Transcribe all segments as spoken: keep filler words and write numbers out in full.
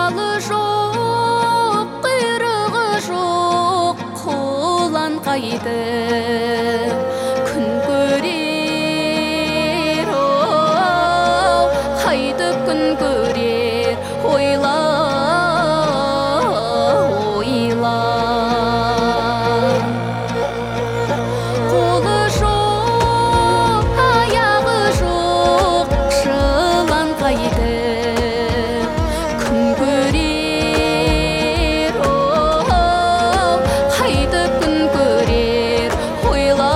балы жоқ, құйрығы жоқ құлан қайтып күн көрер, оу, қайтып күн көрер, ойла, ойла. Қолы жоқ, аяғы жоқ жылан қайтып күн көрер, оу, қайтып күн көрер, ойла,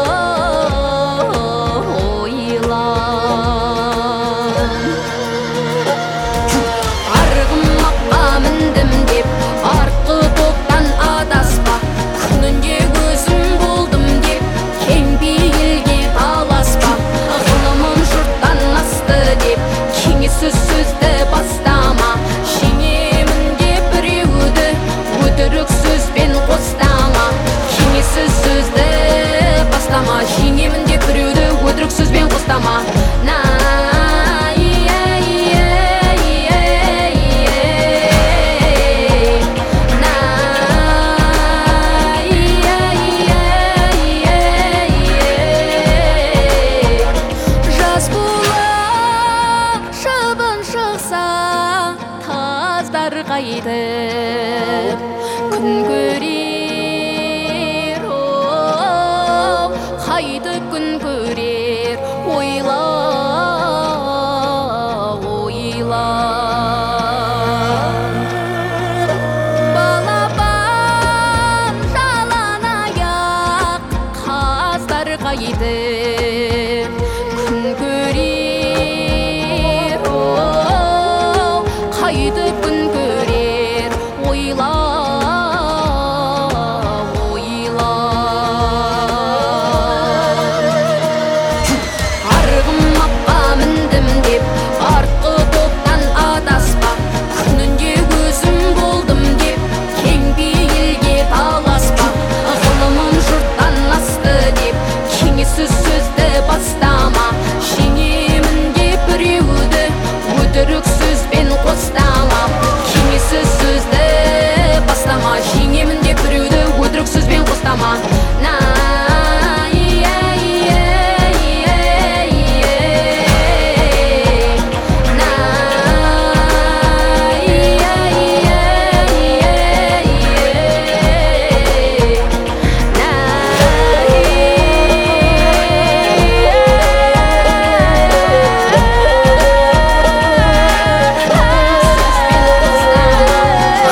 ойла. Арғымаққа міндім деп артқы топтан адаспа, күнінде өзім болдым деп кең пейілге таласпа. Ғылымым жұрттан асты деп кеңессіз сөзді бастама, жеңемін деп біреуді өтірік сөзбен қостама. Кеңессіз сөзді бастама, жеңемін деп біреуді өтірік сөзбен қостама. На жас болып шыбын шықса, таздар қайтып күн көрер, оу, қайтып күн көрер, ойла, ойла. Балапан жалаң аяқ қаздар қайтып күн көрер, оу, қайтып күн көрер, ойла, ойла. Арғымаққа міндім деп артқы топтан адаспа, күнінде өзім болдым деп кең пейілге таласпа. Ғылымым жұрттан асты деп кеңессіз сөзді бастама, жеңемін деп біреуді өтірік сөзбен қостама. Кеңессіз сөзді бастама, жеңемін деп біреуді өтірік сөзбен қостама. На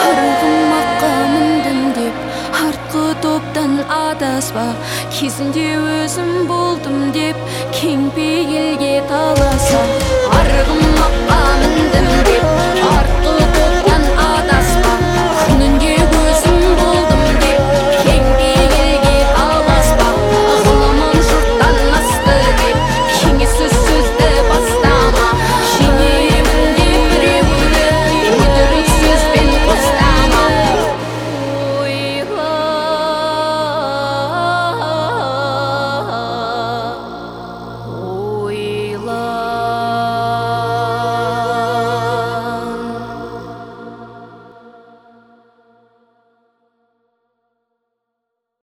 Арғымаққа міндім деп артқы топтан адаспа, кезінде